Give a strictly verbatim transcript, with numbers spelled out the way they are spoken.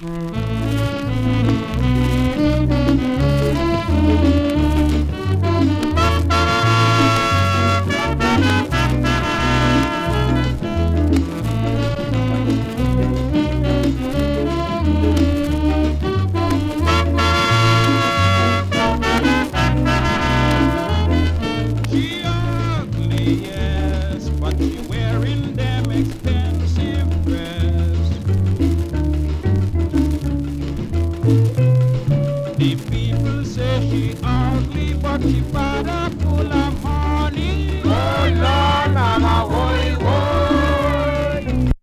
She ugly, yes, but she wearing them expensive dress. The people say she ugly, but she bad up